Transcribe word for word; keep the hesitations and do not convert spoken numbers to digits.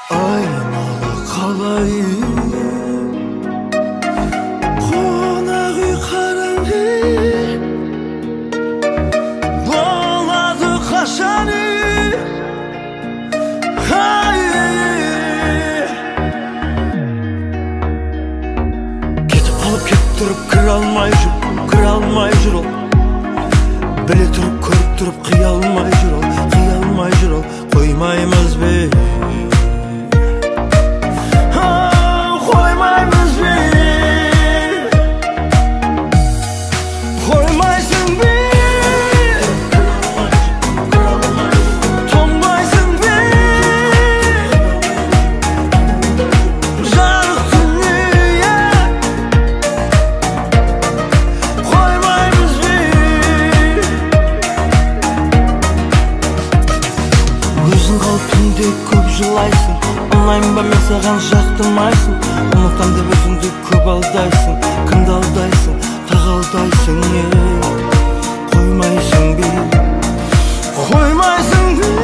айнала қалайын қонақ үй қараңғы болады қашан үй кетіп қалып кетіп тұрып кіре алмай жүр кіре алмай жүр ол біле тұрып көріп тұрып қия алмай жүр ол қия алмай жүр ол қоймаймыз бе қоймаймыз бе қоймайсың бе тоңбайсың бе жарық дүние қоймаймыз бе өзің қалып түнде көп жылайсың ұнаймын ба мен саған жақтырмайсың ұмытам деп өзіңді көп алдайсың кімді алдайсың тағы алдайсың қоймайсың бе қоймайсың бе